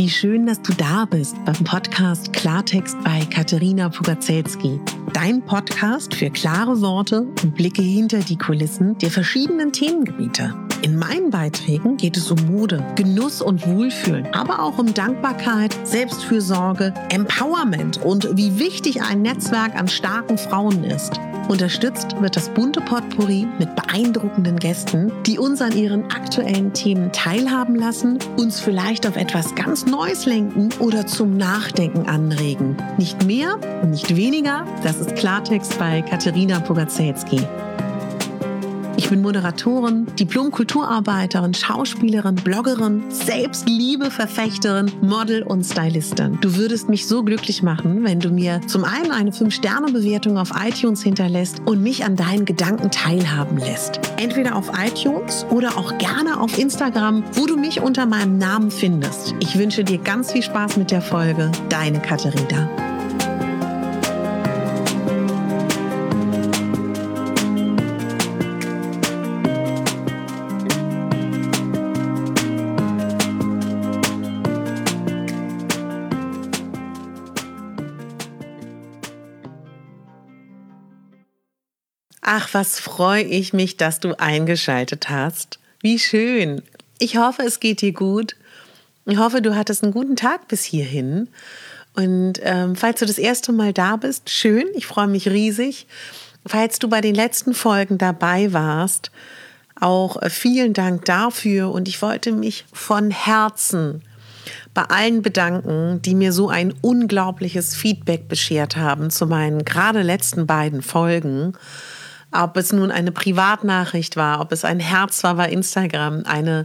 Wie schön, dass du da bist beim Podcast Klartext bei Katerina Pugacelski. Dein Podcast für klare Worte und Blicke hinter die Kulissen der verschiedenen Themengebiete. In meinen Beiträgen geht es um Mode, Genuss und Wohlfühlen, aber auch um Dankbarkeit, Selbstfürsorge, Empowerment und wie wichtig ein Netzwerk an starken Frauen ist. Unterstützt wird das bunte Potpourri mit beeindruckenden Gästen, die uns an ihren aktuellen Themen teilhaben lassen, uns vielleicht auf etwas ganz Neues lenken oder zum Nachdenken anregen. Nicht mehr und nicht weniger, das ist Klartext bei Katerina Pugacelski. Ich bin Moderatorin, Diplom-Kulturarbeiterin, Schauspielerin, Bloggerin, Selbstliebe-Verfechterin, Model und Stylistin. Du würdest mich so glücklich machen, wenn du mir zum einen eine 5-Sterne-Bewertung auf iTunes hinterlässt und mich an deinen Gedanken teilhaben lässt. Entweder auf iTunes oder auch gerne auf Instagram, wo du mich unter meinem Namen findest. Ich wünsche dir ganz viel Spaß mit der Folge. Deine Katerina. Ach, was freue ich mich, dass du eingeschaltet hast. Wie schön. Ich hoffe, es geht dir gut. Ich hoffe, du hattest einen guten Tag bis hierhin. Und falls du das erste Mal da bist, schön, ich freue mich riesig. Falls du bei den letzten Folgen dabei warst, auch vielen Dank dafür. Und ich wollte mich von Herzen bei allen bedanken, die mir so ein unglaubliches Feedback beschert haben zu meinen gerade letzten beiden Folgen. Ob es nun eine Privatnachricht war, ob es ein Herz war bei Instagram, eine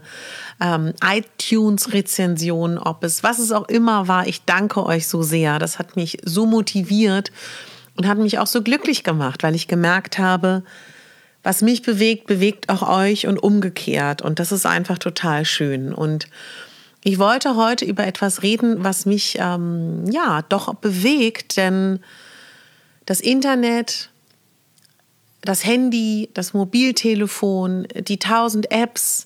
iTunes-Rezension, was es auch immer war. Ich danke euch so sehr. Das hat mich so motiviert und hat mich auch so glücklich gemacht, weil ich gemerkt habe, was mich bewegt, bewegt auch euch und umgekehrt. Und das ist einfach total schön. Und ich wollte heute über etwas reden, was mich doch bewegt, denn das Internet, das Handy, das Mobiltelefon, die 1000 Apps.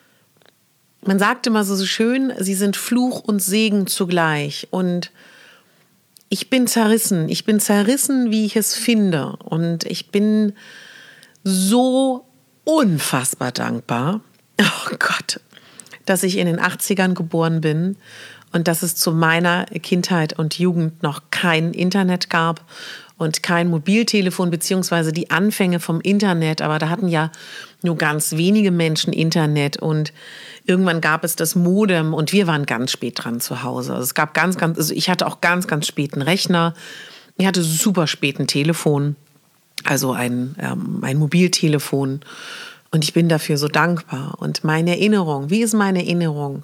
Man sagt immer so schön, sie sind Fluch und Segen zugleich. Und ich bin zerrissen. Ich bin zerrissen, wie ich es finde. Und ich bin so unfassbar dankbar, oh Gott, dass ich in den 80ern geboren bin und dass es zu meiner Kindheit und Jugend noch kein Internet gab und kein Mobiltelefon, beziehungsweise die Anfänge vom Internet. Aber da hatten ja nur ganz wenige Menschen Internet und irgendwann gab es das Modem und wir waren ganz spät dran zu Hause. Also es gab ich hatte auch ganz, ganz spät einen Rechner. Ich hatte super spät ein Telefon, also ein Mobiltelefon. Und ich bin dafür so dankbar. Und meine Erinnerung, wie ist meine Erinnerung?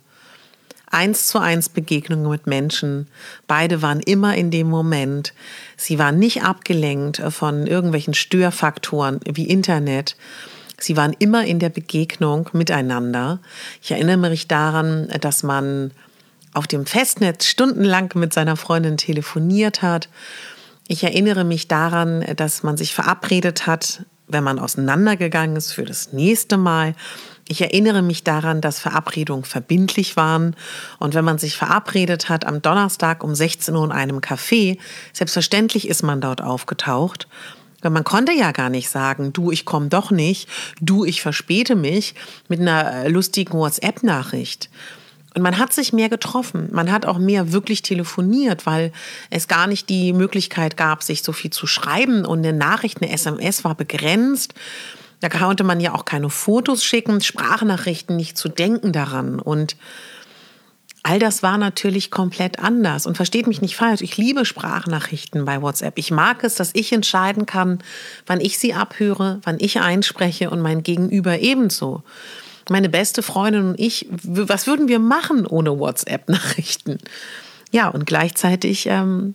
1:1 Begegnungen mit Menschen. Beide waren immer in dem Moment. Sie waren nicht abgelenkt von irgendwelchen Störfaktoren wie Internet. Sie waren immer in der Begegnung miteinander. Ich erinnere mich daran, dass man auf dem Festnetz stundenlang mit seiner Freundin telefoniert hat. Ich erinnere mich daran, dass man sich verabredet hat, wenn man auseinandergegangen ist, für das nächste Mal. Ich erinnere mich daran, dass Verabredungen verbindlich waren. Und wenn man sich verabredet hat am Donnerstag um 16 Uhr in einem Café, selbstverständlich ist man dort aufgetaucht. Weil man konnte ja gar nicht sagen, du, ich komme doch nicht, du, ich verspäte mich mit einer lustigen WhatsApp-Nachricht. Und man hat sich mehr getroffen. Man hat auch mehr wirklich telefoniert, weil es gar nicht die Möglichkeit gab, sich so viel zu schreiben. Und eine Nachricht, eine SMS war begrenzt. Da konnte man ja auch keine Fotos schicken, Sprachnachrichten, nicht zu denken daran. Und all das war natürlich komplett anders. Und versteht mich nicht falsch, ich liebe Sprachnachrichten bei WhatsApp. Ich mag es, dass ich entscheiden kann, wann ich sie abhöre, wann ich einspreche und mein Gegenüber ebenso. Meine beste Freundin und ich, was würden wir machen ohne WhatsApp-Nachrichten? Ja, und gleichzeitig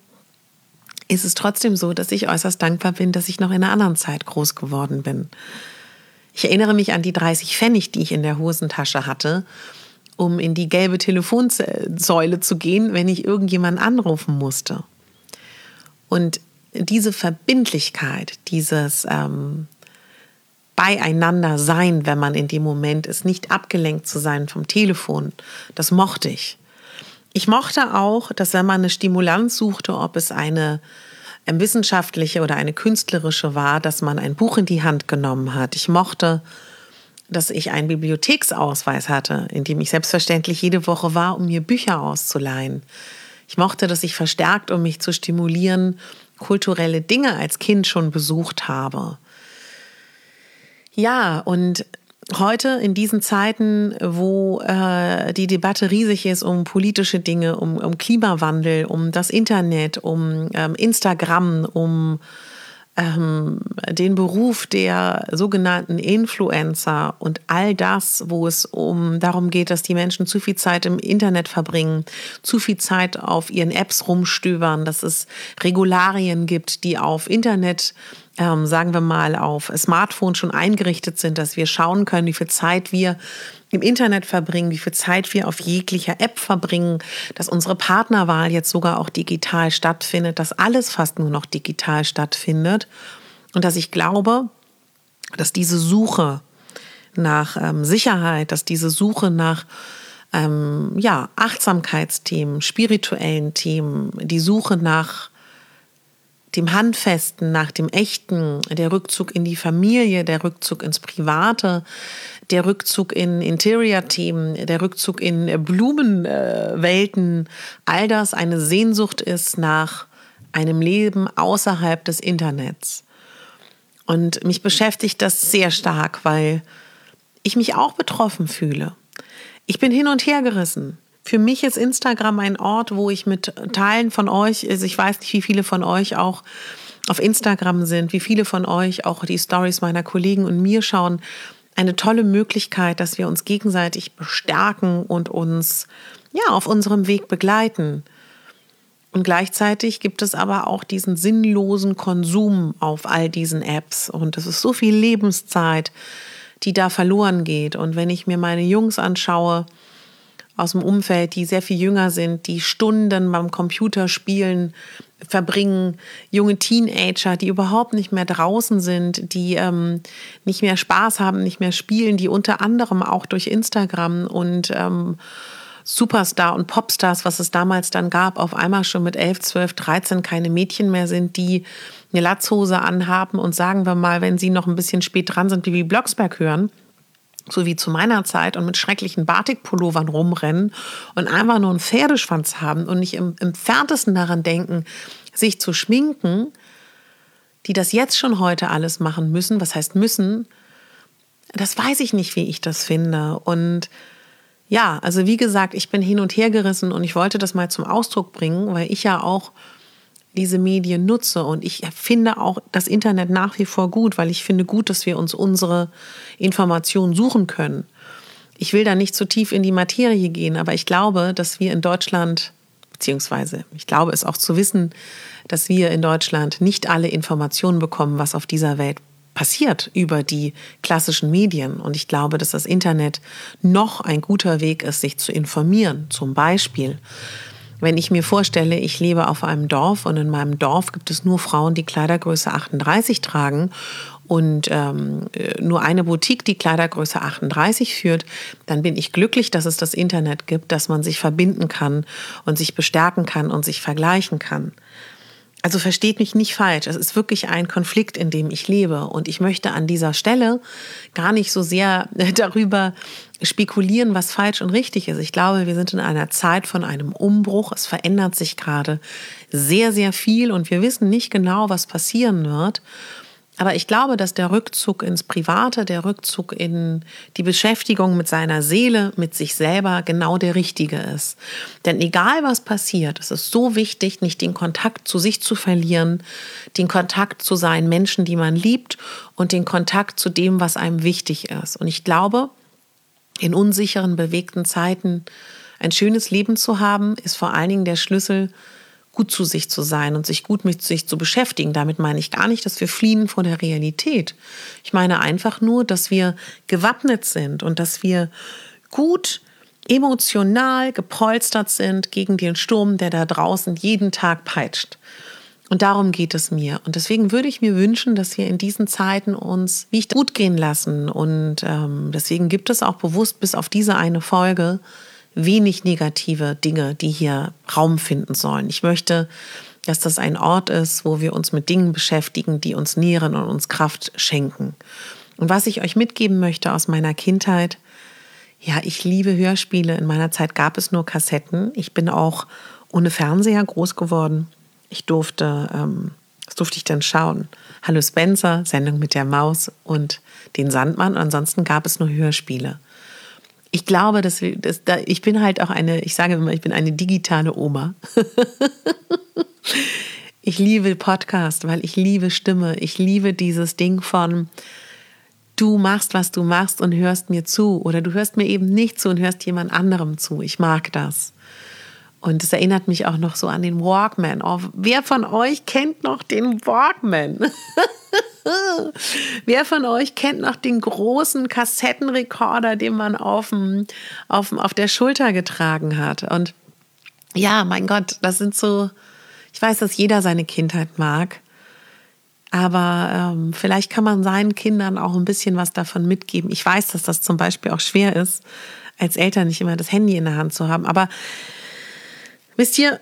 ist es trotzdem so, dass ich äußerst dankbar bin, dass ich noch in einer anderen Zeit groß geworden bin. Ich erinnere mich an die 30 Pfennig, die ich in der Hosentasche hatte, um in die gelbe Telefonsäule zu gehen, wenn ich irgendjemanden anrufen musste. Und diese Verbindlichkeit, dieses Beieinander sein, wenn man in dem Moment ist, nicht abgelenkt zu sein vom Telefon, das mochte ich. Ich mochte auch, dass wenn man eine Stimulanz suchte, ob es eine wissenschaftliche oder eine künstlerische war, dass man ein Buch in die Hand genommen hat. Ich mochte, dass ich einen Bibliotheksausweis hatte, in dem ich selbstverständlich jede Woche war, um mir Bücher auszuleihen. Ich mochte, dass ich verstärkt, um mich zu stimulieren, kulturelle Dinge als Kind schon besucht habe. Ja, und heute in diesen Zeiten, wo die Debatte riesig ist um politische Dinge, um Klimawandel, um das Internet, um Instagram, um den Beruf der sogenannten Influencer und all das, wo es darum geht, dass die Menschen zu viel Zeit im Internet verbringen, zu viel Zeit auf ihren Apps rumstöbern, dass es Regularien gibt, die auf Internet, sagen wir mal, auf Smartphone schon eingerichtet sind, dass wir schauen können, wie viel Zeit wir im Internet verbringen, wie viel Zeit wir auf jeglicher App verbringen, dass unsere Partnerwahl jetzt sogar auch digital stattfindet, dass alles fast nur noch digital stattfindet und dass ich glaube, dass diese Suche nach Sicherheit, dass diese Suche nach Achtsamkeitsthemen, spirituellen Themen, die Suche nach dem Handfesten, nach dem Echten, der Rückzug in die Familie, der Rückzug ins Private, der Rückzug in Interior-Themen, der Rückzug in Blumenwelten, all das eine Sehnsucht ist nach einem Leben außerhalb des Internets. Und mich beschäftigt das sehr stark, weil ich mich auch betroffen fühle. Ich bin hin und her gerissen. Für mich ist Instagram ein Ort, wo ich mit Teilen von euch, also ich weiß nicht, wie viele von euch auch auf Instagram sind, wie viele von euch auch die Stories meiner Kollegen und mir schauen, eine tolle Möglichkeit, dass wir uns gegenseitig bestärken und uns auf unserem Weg begleiten. Und gleichzeitig gibt es aber auch diesen sinnlosen Konsum auf all diesen Apps und es ist so viel Lebenszeit, die da verloren geht. Und wenn ich mir meine Jungs anschaue, aus dem Umfeld, die sehr viel jünger sind, die Stunden beim Computerspielen verbringen, junge Teenager, die überhaupt nicht mehr draußen sind, die nicht mehr Spaß haben, nicht mehr spielen, die unter anderem auch durch Instagram und Superstar und Popstars, was es damals dann gab, auf einmal schon mit 11, 12, 13 keine Mädchen mehr sind, die eine Latzhose anhaben und sagen wir mal, wenn sie noch ein bisschen spät dran sind, Bibi Blocksberg hören, so wie zu meiner Zeit und mit schrecklichen Batikpullovern rumrennen und einfach nur einen Pferdeschwanz haben und nicht im Entferntesten daran denken, sich zu schminken, die das jetzt schon heute alles machen müssen. Was heißt müssen? Das weiß ich nicht, wie ich das finde. Und ja, also wie gesagt, ich bin hin und her gerissen und ich wollte das mal zum Ausdruck bringen, weil ich ja auch diese Medien nutze. Und ich finde auch das Internet nach wie vor gut, weil ich finde gut, dass wir uns unsere Informationen suchen können. Ich will da nicht zu tief in die Materie gehen, aber ich glaube, dass wir in Deutschland, beziehungsweise ich glaube es auch zu wissen, dass wir in Deutschland nicht alle Informationen bekommen, was auf dieser Welt passiert über die klassischen Medien. Und ich glaube, dass das Internet noch ein guter Weg ist, sich zu informieren. Zum Beispiel, wenn ich mir vorstelle, ich lebe auf einem Dorf und in meinem Dorf gibt es nur Frauen, die Kleidergröße 38 tragen und nur eine Boutique, die Kleidergröße 38 führt, dann bin ich glücklich, dass es das Internet gibt, dass man sich verbinden kann und sich bestärken kann und sich vergleichen kann. Also versteht mich nicht falsch, es ist wirklich ein Konflikt, in dem ich lebe und ich möchte an dieser Stelle gar nicht so sehr darüber spekulieren, was falsch und richtig ist. Ich glaube, wir sind in einer Zeit von einem Umbruch, es verändert sich gerade sehr, sehr viel und wir wissen nicht genau, was passieren wird. Aber ich glaube, dass der Rückzug ins Private, der Rückzug in die Beschäftigung mit seiner Seele, mit sich selber genau der richtige ist. Denn egal was passiert, es ist so wichtig, nicht den Kontakt zu sich zu verlieren, den Kontakt zu seinen Menschen, die man liebt und den Kontakt zu dem, was einem wichtig ist. Und ich glaube, in unsicheren, bewegten Zeiten ein schönes Leben zu haben, ist vor allen Dingen der Schlüssel, gut zu sich zu sein und sich gut mit sich zu beschäftigen. Damit meine ich gar nicht, dass wir fliehen vor der Realität. Ich meine einfach nur, dass wir gewappnet sind und dass wir gut emotional gepolstert sind gegen den Sturm, der da draußen jeden Tag peitscht. Und darum geht es mir. Und deswegen würde ich mir wünschen, dass wir in diesen Zeiten uns gut gehen lassen. Und deswegen gibt es auch bewusst bis auf diese eine Folge wenig negative Dinge, die hier Raum finden sollen. Ich möchte, dass das ein Ort ist, wo wir uns mit Dingen beschäftigen, die uns nähren und uns Kraft schenken. Und was ich euch mitgeben möchte aus meiner Kindheit, ja, ich liebe Hörspiele. In meiner Zeit gab es nur Kassetten. Ich bin auch ohne Fernseher groß geworden. Was durfte ich denn schauen? Hallo Spencer, Sendung mit der Maus und den Sandmann. Und ansonsten gab es nur Hörspiele. Ich glaube, ich bin halt auch ich sage immer, ich bin eine digitale Oma. Ich liebe Podcast, weil ich liebe Stimme. Ich liebe dieses Ding von, du machst, was du machst und hörst mir zu. Oder du hörst mir eben nicht zu und hörst jemand anderem zu. Ich mag das. Und es erinnert mich auch noch so an den Walkman. Oh, wer von euch kennt noch den Walkman? Wer von euch kennt noch den großen Kassettenrekorder, den man auf der Schulter getragen hat? Und ja, mein Gott, das sind so, ich weiß, dass jeder seine Kindheit mag, aber vielleicht kann man seinen Kindern auch ein bisschen was davon mitgeben. Ich weiß, dass das zum Beispiel auch schwer ist, als Eltern nicht immer das Handy in der Hand zu haben, aber wisst ihr,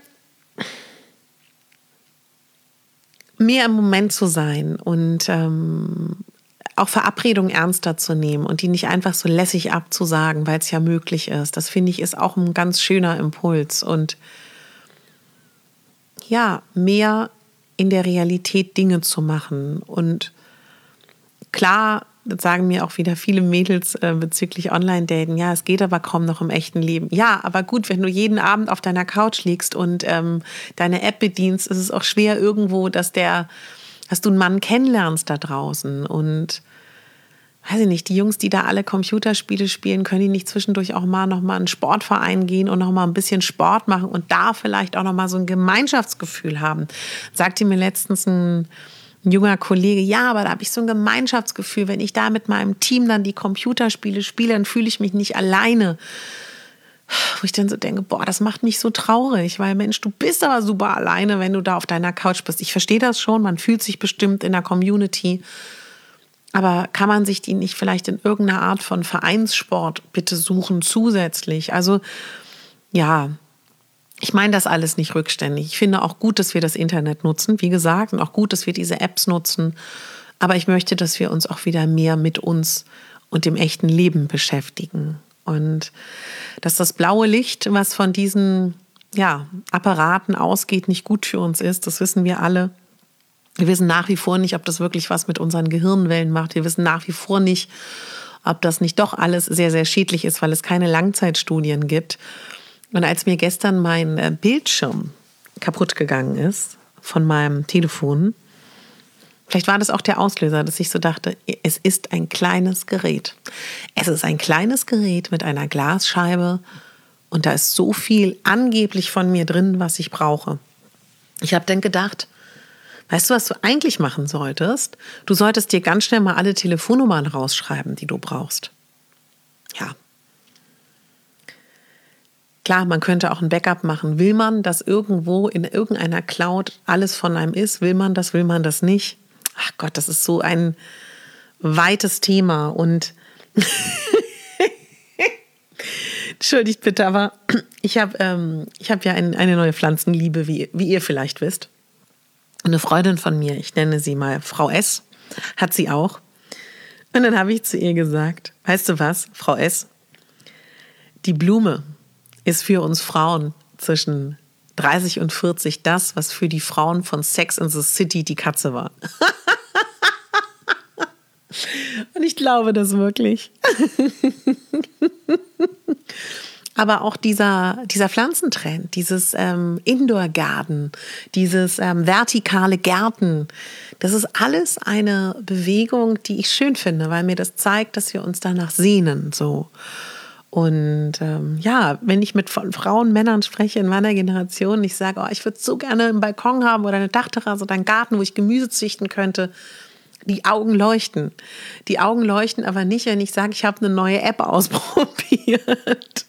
mehr im Moment zu sein und auch Verabredungen ernster zu nehmen und die nicht einfach so lässig abzusagen, weil es ja möglich ist. Das finde ich ist auch ein ganz schöner Impuls. Und ja, mehr in der Realität Dinge zu machen. Und klar, das sagen mir auch wieder viele Mädels bezüglich Online-Daten, ja, es geht aber kaum noch im echten Leben. Ja, aber gut, wenn du jeden Abend auf deiner Couch liegst und deine App bedienst, ist es auch schwer irgendwo, dass du einen Mann kennenlernst da draußen. Und weiß ich nicht, die Jungs, die da alle Computerspiele spielen, können die nicht zwischendurch auch mal noch mal in einen Sportverein gehen und noch mal ein bisschen Sport machen und da vielleicht auch noch mal so ein Gemeinschaftsgefühl haben. Sagte mir letztens ein junger Kollege, ja, aber da habe ich so ein Gemeinschaftsgefühl, wenn ich da mit meinem Team dann die Computerspiele spiele, dann fühle ich mich nicht alleine. Wo ich dann so denke, boah, das macht mich so traurig, weil Mensch, du bist aber super alleine, wenn du da auf deiner Couch bist. Ich verstehe das schon, man fühlt sich bestimmt in der Community, aber kann man sich die nicht vielleicht in irgendeiner Art von Vereinssport bitte suchen zusätzlich? Also ja, ich meine das alles nicht rückständig. Ich finde auch gut, dass wir das Internet nutzen, wie gesagt, und auch gut, dass wir diese Apps nutzen. Aber ich möchte, dass wir uns auch wieder mehr mit uns und dem echten Leben beschäftigen. Und dass das blaue Licht, was von diesen Apparaten ausgeht, nicht gut für uns ist, das wissen wir alle. Wir wissen nach wie vor nicht, ob das wirklich was mit unseren Gehirnwellen macht. Wir wissen nach wie vor nicht, ob das nicht doch alles sehr, sehr schädlich ist, weil es keine Langzeitstudien gibt. Und als mir gestern mein Bildschirm kaputt gegangen ist von meinem Telefon, vielleicht war das auch der Auslöser, dass ich so dachte, es ist ein kleines Gerät. Es ist ein kleines Gerät mit einer Glasscheibe und da ist so viel angeblich von mir drin, was ich brauche. Ich habe dann gedacht, weißt du, was du eigentlich machen solltest? Du solltest dir ganz schnell mal alle Telefonnummern rausschreiben, die du brauchst. Ja. Klar, man könnte auch ein Backup machen. Will man, dass irgendwo in irgendeiner Cloud alles von einem ist? Will man das nicht? Ach Gott, das ist so ein weites Thema. Und entschuldigt bitte, aber ich hab ja eine neue Pflanzenliebe, wie ihr vielleicht wisst. Eine Freundin von mir, ich nenne sie mal Frau S., hat sie auch. Und dann habe ich zu ihr gesagt, weißt du was, Frau S., die Blume ist für uns Frauen zwischen 30 und 40 das, was für die Frauen von Sex in the City die Katze war. Und ich glaube das wirklich. Aber auch dieser Pflanzentrend, dieses Indoor-Garden, dieses vertikale Gärten, das ist alles eine Bewegung, die ich schön finde, weil mir das zeigt, dass wir uns danach sehnen, so. Und wenn ich mit Frauen, Männern spreche in meiner Generation, ich sage, ich würde so gerne einen Balkon haben oder eine Dachterrasse oder einen Garten, wo ich Gemüse züchten könnte. Die Augen leuchten. Die Augen leuchten aber nicht, wenn ich sage, ich habe eine neue App ausprobiert.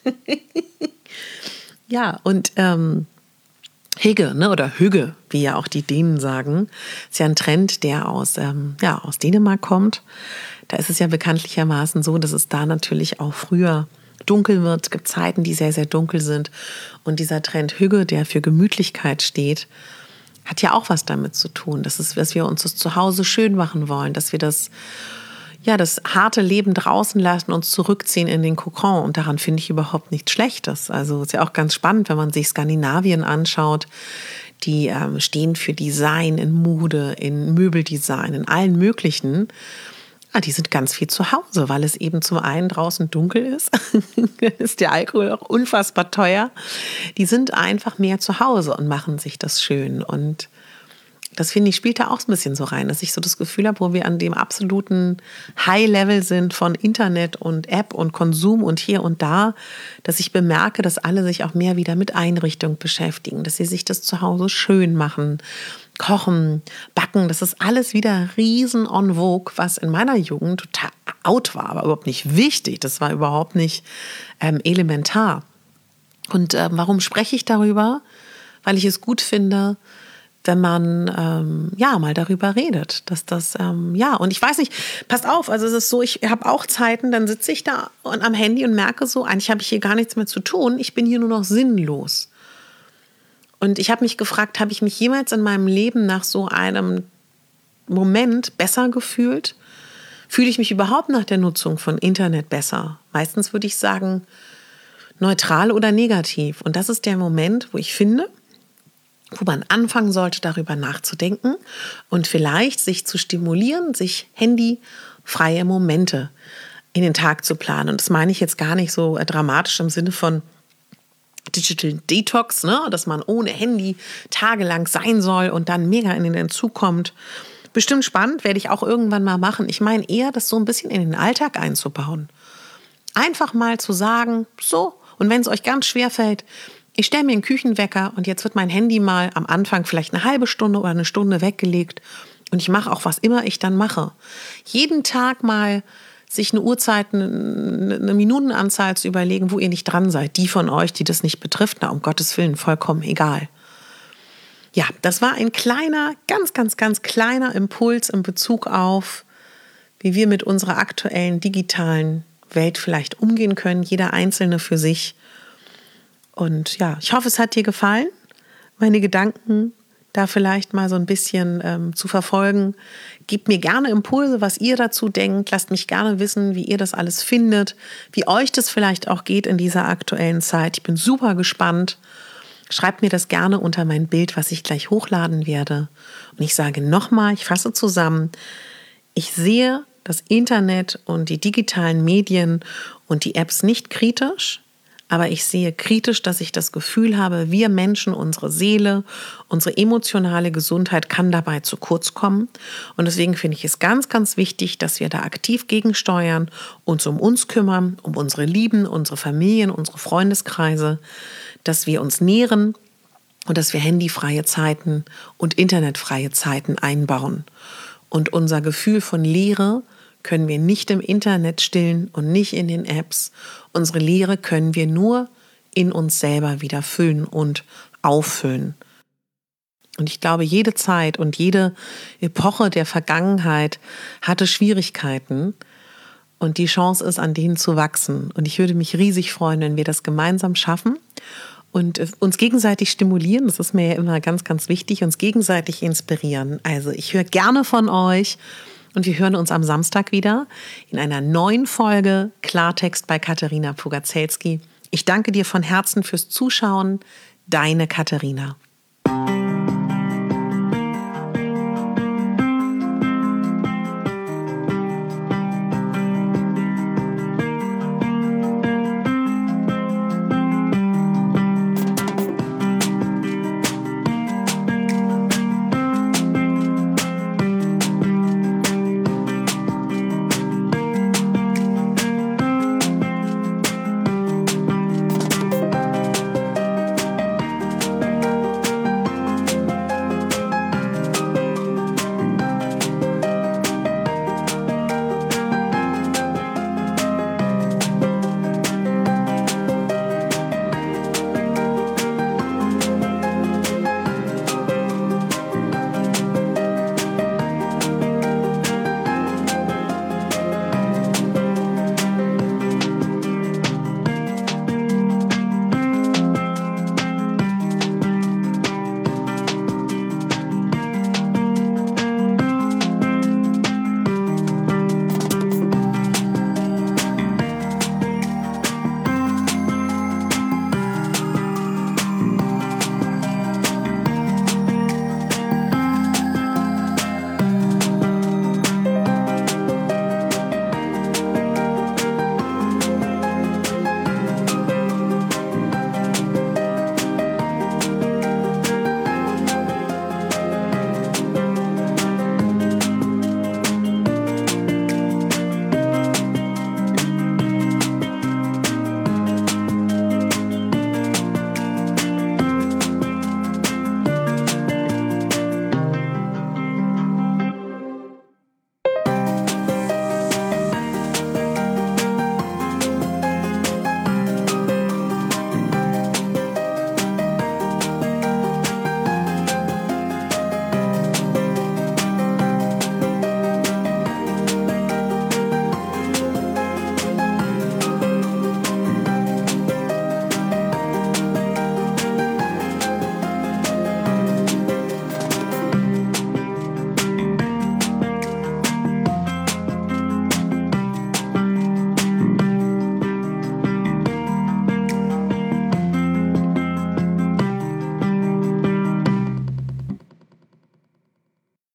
Ja, und Hygge, ne, oder Hygge, wie ja auch die Dänen sagen, ist ja ein Trend, der aus Dänemark kommt. Da ist es ja bekanntlichermaßen so, dass es da natürlich auch früher dunkel wird. Es gibt Zeiten, die sehr, sehr dunkel sind. Und dieser Trend Hügge, der für Gemütlichkeit steht, hat ja auch was damit zu tun. Das ist, dass wir uns das Zuhause schön machen wollen, dass wir das harte Leben draußen lassen, uns zurückziehen in den Kokon. Und daran finde ich überhaupt nichts Schlechtes. Also ist ja auch ganz spannend, wenn man sich Skandinavien anschaut. Die stehen für Design in Mode, in Möbeldesign, in allen möglichen. Die sind ganz viel zu Hause, weil es eben zum einen draußen dunkel ist. Ist der Alkohol auch unfassbar teuer. Die sind einfach mehr zu Hause und machen sich das schön. Und das, finde ich, spielt da auch ein bisschen so rein, dass ich so das Gefühl habe, wo wir an dem absoluten High-Level sind von Internet und App und Konsum und hier und da, dass ich bemerke, dass alle sich auch mehr wieder mit Einrichtung beschäftigen, dass sie sich das zu Hause schön machen, kochen, backen. Das ist alles wieder riesen en vogue, was in meiner Jugend total out war, aber überhaupt nicht wichtig. Das war überhaupt nicht elementar. Und warum spreche ich darüber? Weil ich es gut finde, wenn man mal darüber redet, dass das, und ich weiß nicht, passt auf, also es ist so, ich habe auch Zeiten, dann sitze ich da und am Handy und merke so, eigentlich habe ich hier gar nichts mehr zu tun, ich bin hier nur noch sinnlos. Und ich habe mich gefragt, habe ich mich jemals in meinem Leben nach so einem Moment besser gefühlt? Fühle ich mich überhaupt nach der Nutzung von Internet besser? Meistens würde ich sagen, neutral oder negativ. Und das ist der Moment, wo ich finde, wo man anfangen sollte, darüber nachzudenken und vielleicht sich zu stimulieren, sich handyfreie Momente in den Tag zu planen. Und das meine ich jetzt gar nicht so dramatisch im Sinne von Digital Detox, ne? Dass man ohne Handy tagelang sein soll und dann mega in den Entzug kommt. Bestimmt spannend, werde ich auch irgendwann mal machen. Ich meine eher, das so ein bisschen in den Alltag einzubauen. Einfach mal zu sagen, so, und wenn es euch ganz schwer fällt, ich stelle mir einen Küchenwecker und jetzt wird mein Handy mal am Anfang vielleicht eine halbe Stunde oder eine Stunde weggelegt und ich mache auch, was immer ich dann mache. Jeden Tag mal sich eine Uhrzeit, eine Minutenanzahl zu überlegen, wo ihr nicht dran seid. Die von euch, die das nicht betrifft, na, um Gottes Willen, vollkommen egal. Ja, das war ein kleiner, ganz, ganz, ganz kleiner Impuls in Bezug auf, wie wir mit unserer aktuellen digitalen Welt vielleicht umgehen können, jeder Einzelne für sich. Und ja, ich hoffe, es hat dir gefallen, meine Gedanken da vielleicht mal so ein bisschen zu verfolgen. Gebt mir gerne Impulse, was ihr dazu denkt. Lasst mich gerne wissen, wie ihr das alles findet, wie euch das vielleicht auch geht in dieser aktuellen Zeit. Ich bin super gespannt. Schreibt mir das gerne unter mein Bild, was ich gleich hochladen werde. Und ich sage nochmal, ich fasse zusammen, ich sehe das Internet und die digitalen Medien und die Apps nicht kritisch, aber ich sehe kritisch, dass ich das Gefühl habe, wir Menschen, unsere Seele, unsere emotionale Gesundheit kann dabei zu kurz kommen. Und deswegen finde ich es ganz, ganz wichtig, dass wir da aktiv gegensteuern, uns um uns kümmern, um unsere Lieben, unsere Familien, unsere Freundeskreise, dass wir uns nähren und dass wir handyfreie Zeiten und internetfreie Zeiten einbauen. Und unser Gefühl von Leere können wir nicht im Internet stillen und nicht in den Apps. Unsere Leere können wir nur in uns selber wieder füllen und auffüllen. Und ich glaube, jede Zeit und jede Epoche der Vergangenheit hatte Schwierigkeiten. Und die Chance ist, an denen zu wachsen. Und ich würde mich riesig freuen, wenn wir das gemeinsam schaffen und uns gegenseitig stimulieren. Das ist mir ja immer ganz, ganz wichtig, uns gegenseitig inspirieren. Also ich höre gerne von euch. Und wir hören uns am Samstag wieder in einer neuen Folge Klartext bei Katharina Pugacelski. Ich danke dir von Herzen fürs Zuschauen. Deine Katharina.